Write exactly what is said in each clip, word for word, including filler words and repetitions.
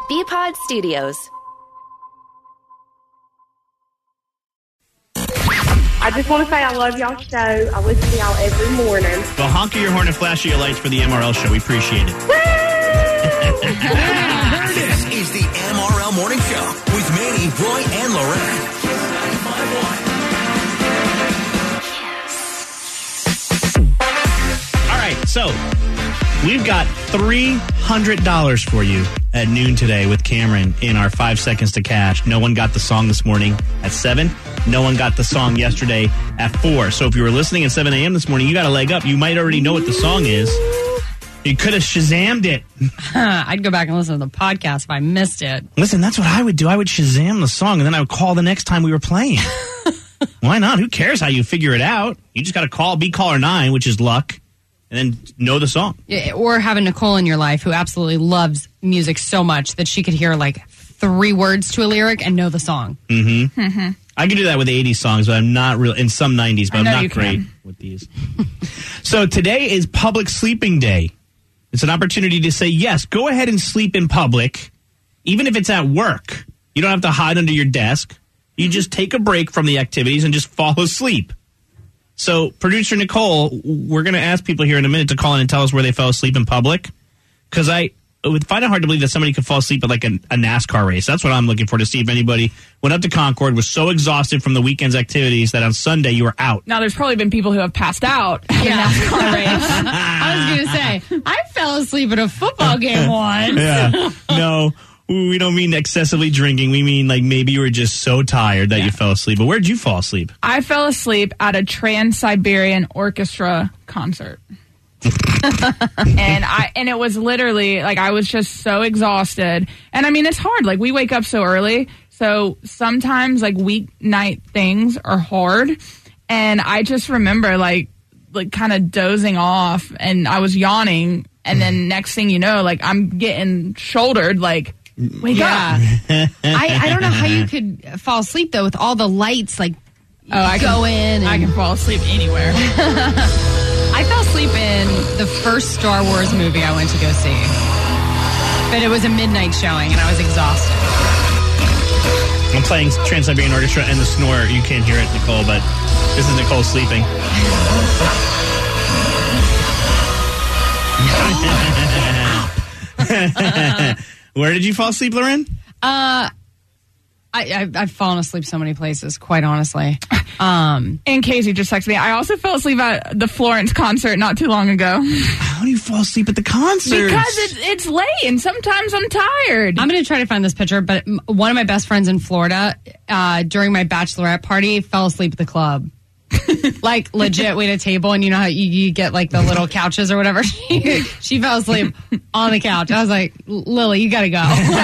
B-Pod Studios. I just want to say I love y'all's show. I listen to y'all every morning. Well, honk your horn and flash your lights for the M R L show. We appreciate it. This is the M R L Morning Show with Manny, Roy, and Lorraine. All right, so we've got three hundred dollars for you at noon today with Cameron in our Five Seconds to Cash. No one got the song this morning at seven. No one got the song yesterday at four. So if you were listening at seven a.m. this morning, you got a leg up. You might already know what the song is. You could have Shazammed it. I'd go back and listen to the podcast if I missed it. Listen, that's what I would do. I would Shazam the song, and then I would call the next time we were playing. Why not? Who cares how you figure it out? You just got to call, be caller nine, which is luck, and then know the song. Yeah, or have a Nicole in your life who absolutely loves music so much that she could hear like three words to a lyric and know the song. Mm-hmm. Mm-hmm. I can do that with eighties songs, but I'm not real in some nineties, but I'm not great can. with these. So today is Public Sleeping Day. It's an opportunity to say, yes, go ahead and sleep in public, even if it's at work. You don't have to hide under your desk. You just take a break from the activities and just fall asleep. So, producer Nicole, we're going to ask people here in a minute to call in and tell us where they fell asleep in public. Because I would find it hard to believe that somebody could fall asleep at like a, a NASCAR race. That's what I'm looking for, to see if anybody went up to Concord, was so exhausted from the weekend's activities that on Sunday you were out. Now, there's probably been people who have passed out at Yeah. a NASCAR race. I was going to say, I fell asleep at a football game once. Yeah. No, we don't mean excessively drinking. We mean like maybe you were just so tired that Yeah. you fell asleep. But where'd you fall asleep? I fell asleep at a Trans-Siberian Orchestra concert. and I and it was literally like I was just so exhausted. And I mean, it's hard. Like, we wake up so early, so sometimes like weeknight things are hard. And I just remember like like kind of dozing off, and I was yawning, and then next thing you know, like I'm getting shouldered like, wake Yeah. up. I, I don't know how you could fall asleep, though, with all the lights, like, Oh, I go can, in. And I can fall asleep anywhere. I fell asleep in the first Star Wars movie I went to go see. But it was a midnight showing, and I was exhausted. I'm playing Trans-Siberian Orchestra and the snore. You can't hear it, Nicole, but this is Nicole sleeping. Where did you fall asleep, Lauren? Uh, I, I, I've fallen asleep so many places, quite honestly. Um, And Casey just texted me. I also fell asleep at the Florence concert not too long ago. How do you fall asleep at the concert? Because it's, it's late, and sometimes I'm tired. I'm going to try to find this picture, but m- one of my best friends in Florida, uh, during my bachelorette party, fell asleep at the club. Like, legit, we had a table, and you know how you, you get, like, the little couches or whatever? She, she fell asleep on the couch. I was like, Lily, you got to go.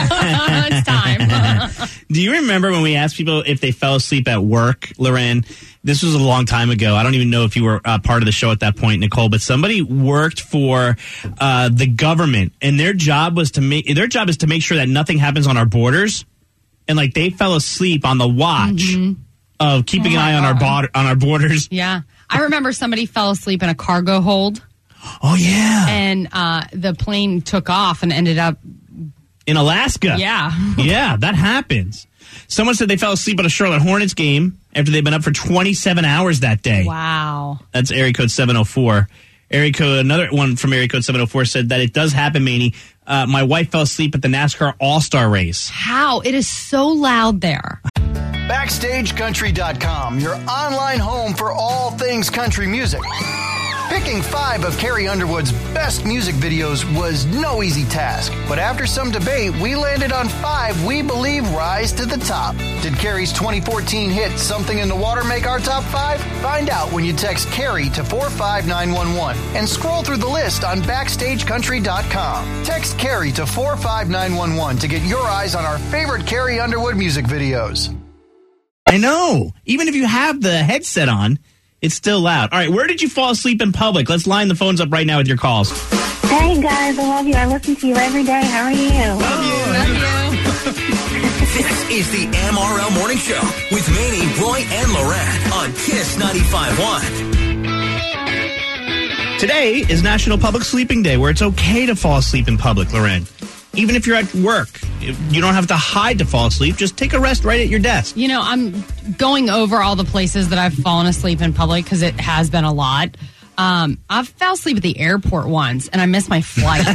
It's time. Do you remember when we asked people if they fell asleep at work, Loren? This was a long time ago. I don't even know if you were uh, part of the show at that point, Nicole, but somebody worked for uh, the government, and their job was to make their job is to make sure that nothing happens on our borders, and like they fell asleep on the watch mm-hmm. of keeping oh an eye on our bod- on our borders. Yeah, I remember somebody fell asleep in a cargo hold. Oh yeah, and uh, the plane took off and ended up in Alaska. Yeah, yeah, that happens. Someone said they fell asleep at a Charlotte Hornets game after they'd been up for twenty-seven hours that day. Wow. That's area code seven oh four. Area code, another one from area code seven oh four said that it does happen, Manny. Uh, my wife fell asleep at the NASCAR All-Star race. How? It is so loud there. Backstage Country dot com, your online home for all things country music. Picking five of Carrie Underwood's best music videos was no easy task, but after some debate, we landed on five we believe rise to the top. Did Carrie's twenty fourteen hit Something in the Water make our top five? Find out when you text Carrie to four five nine one one and scroll through the list on Backstage Country dot com. Text Carrie to four five nine one one to get your eyes on our favorite Carrie Underwood music videos. I know. Even if you have the headset on, it's still loud. All right, where did you fall asleep in public? Let's line the phones up right now with your calls. Hey, guys, I love you. I listen to you every day. How are you? Love you. Love you. This is the M R L Morning Show with Manny, Roy, and Loren on Kiss ninety-five point one. Today is National Public Sleeping Day, where it's okay to fall asleep in public, Loren. Even if you're at work, You don't have to hide to fall asleep. Just take a rest right at your desk. You know, I'm going over all the places that I've fallen asleep in public because it has been a lot. Um, I fell asleep at the airport once, and I missed my flight.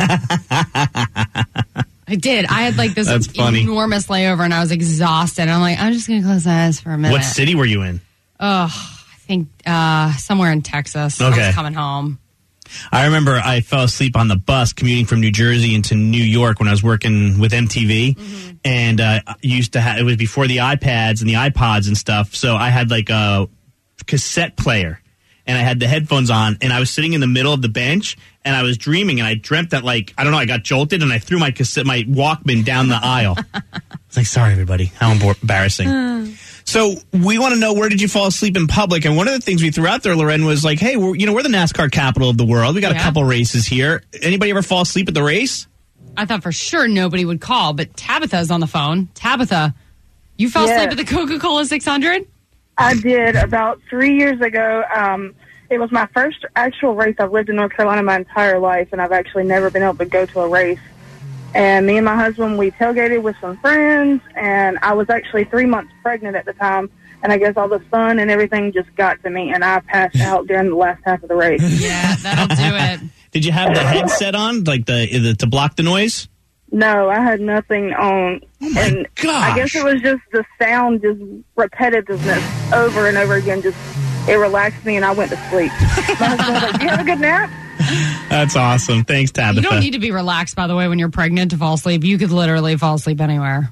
I did. I had like this enormous layover, and I was exhausted. I'm like, I'm just going to close my eyes for a minute. What city were you in? Oh, I think uh, somewhere in Texas. Okay. I was coming home. I remember I fell asleep on the bus commuting from New Jersey into New York when I was working with M T V. Mm-hmm. And uh, used to have, it was before the iPads and the iPods and stuff. So I had like a cassette player and I had the headphones on and I was sitting in the middle of the bench and I was dreaming and I dreamt that like, I don't know, I got jolted and I threw my cassette, my Walkman down the aisle. It's like, sorry, everybody. How embarrassing. So we want to know, where did you fall asleep in public? And one of the things we threw out there, Loren, was like, hey, we're, you know, we're the NASCAR capital of the world. We got yeah. a couple races here. Anybody ever fall asleep at the race? I thought for sure nobody would call, but Tabitha's on the phone. Tabitha, you fell yes. asleep at the Coca-Cola six hundred? I did about three years ago. Um, it was my first actual race. I've lived in North Carolina my entire life, and I've actually never been able to go to a race. And me and my husband, we tailgated with some friends, and I was actually three months pregnant at the time. And I guess all the sun and everything just got to me, and I passed out during the last half of the race. Yeah, that'll do it. Did you have the headset on, like the, the to block the noise? No, I had nothing on. Oh my and gosh. I guess it was just the sound, just repetitiveness over and over again. Just it relaxed me, and I went to sleep. My husband was like, "Do you have a good nap?" That's awesome. Thanks, Tabitha. You don't need to be relaxed, by the way, when you're pregnant to fall asleep. You could literally fall asleep anywhere.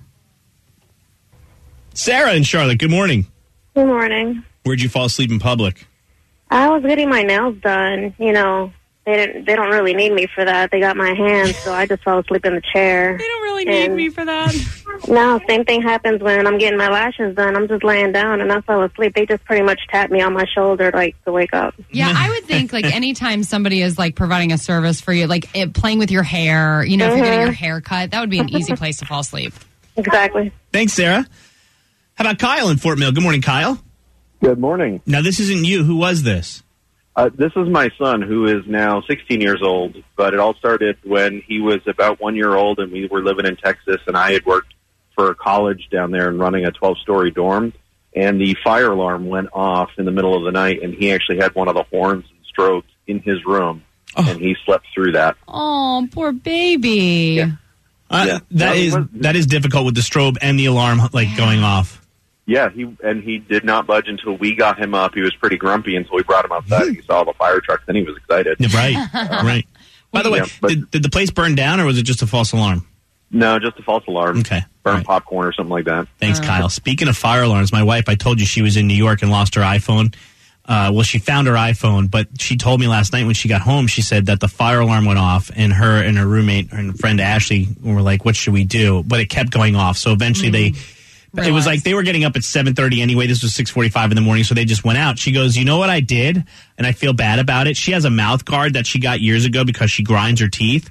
Sarah in Charlotte, good morning. Good morning. Where'd you fall asleep in public? I was getting my nails done. You know, they didn't. They don't really need me for that. They got my hands, so I just fell asleep in the chair. They don't really need and me for that. No, same thing happens when I'm getting my lashes done. I'm just laying down and I fell asleep. They just pretty much tap me on my shoulder like to wake up. Yeah, I would think like anytime somebody is like providing a service for you, like it, playing with your hair, you know, mm-hmm. if you're getting your hair cut, that would be an easy place to fall asleep. Exactly. Thanks, Sarah. How about Kyle in Fort Mill? Good morning, Kyle. Good morning. Now, this isn't you. Who was this? Uh, this is my son, who is now sixteen years old, but it all started when he was about one year old and we were living in Texas, and I had worked for college down there and running a twelve-story dorm, and the fire alarm went off in the middle of the night, and he actually had one of the horns and strobes in his room, oh. and he slept through that. Oh, poor baby. Yeah. Uh, yeah. That is that is difficult with the strobe and the alarm like yeah. going off. Yeah, he and he did not budge until we got him up. He was pretty grumpy until we brought him outside. He saw the fire truck, then he was excited. Right, right. By the way, yeah, but, did, did the place burn down, or was it just a false alarm? No, just a false alarm. Okay. Burn right. popcorn or something like that. Thanks, uh, Kyle. Speaking of fire alarms, my wife, I told you she was in New York and lost her iPhone. Uh, well, she found her iPhone, but she told me last night when she got home, she said that the fire alarm went off, and her and her roommate and friend Ashley were like, what should we do? But it kept going off. So eventually mm-hmm. they... Realize. It was like they were getting up at seven thirty anyway. This was six forty-five in the morning, so they just went out. She goes, you know what I did? And I feel bad about it. She has a mouth guard that she got years ago because she grinds her teeth.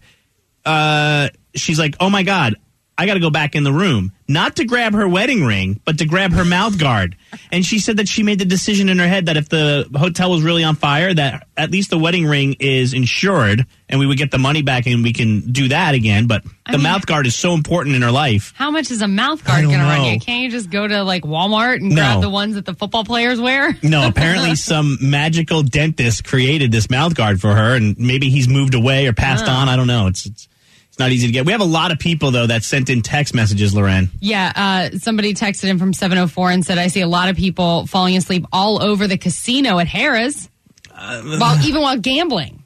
Uh, she's like, oh, my God, I got to go back in the room. Not to grab her wedding ring, but to grab her mouth guard. And she said that she made the decision in her head that if the hotel was really on fire, that at least the wedding ring is insured and we would get the money back and we can do that again. But I the mean, mouth guard is so important in her life. How much is a mouth guard going to run you? Can't you just go to like Walmart and no. grab the ones that the football players wear? No, apparently some magical dentist created this mouth guard for her, and maybe he's moved away or passed oh. on. I don't know. It's, it's It's not easy to get. We have a lot of people, though, that sent in text messages, Loren. Yeah, uh, somebody texted in from seven oh four and said, I see a lot of people falling asleep all over the casino at Harrah's, uh, while, even while gambling.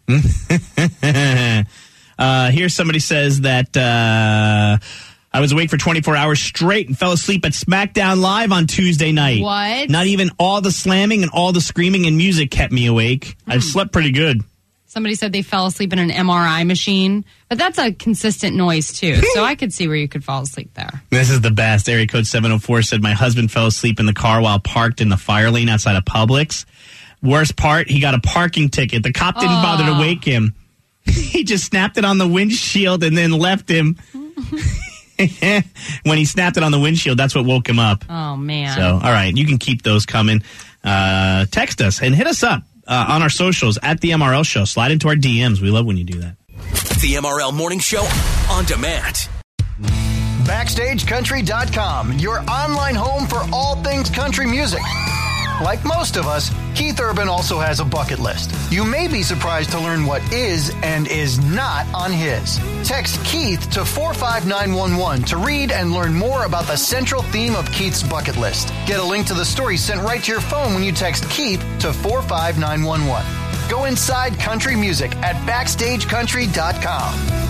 uh, here somebody says that uh, I was awake for twenty-four hours straight and fell asleep at SmackDown Live on Tuesday night. What? Not even all the slamming and all the screaming and music kept me awake. Hmm. I slept pretty good. Somebody said they fell asleep in an M R I machine, but that's a consistent noise, too. So I could see where you could fall asleep there. This is the best. Area code seven oh four said, my husband fell asleep in the car while parked in the fire lane outside of Publix. Worst part, he got a parking ticket. The cop didn't oh. bother to wake him. He just snapped it on the windshield and then left him. When he snapped it on the windshield, that's what woke him up. Oh, man. So, all right, you can keep those coming. Uh, text us and hit us up. Uh, on our socials, at the M R L Show. Slide into our D Ms. We love when you do that. The M R L Morning Show on demand. Backstage Country dot com, your online home for all things country music. Like most of us, Keith Urban also has a bucket list. You may be surprised to learn what is and is not on his. Text Keith to four five nine one one to read and learn more about the central theme of Keith's bucket list. Get a link to the story sent right to your phone when you text Keith to four five nine one one. Go inside country music at Backstage Country dot com.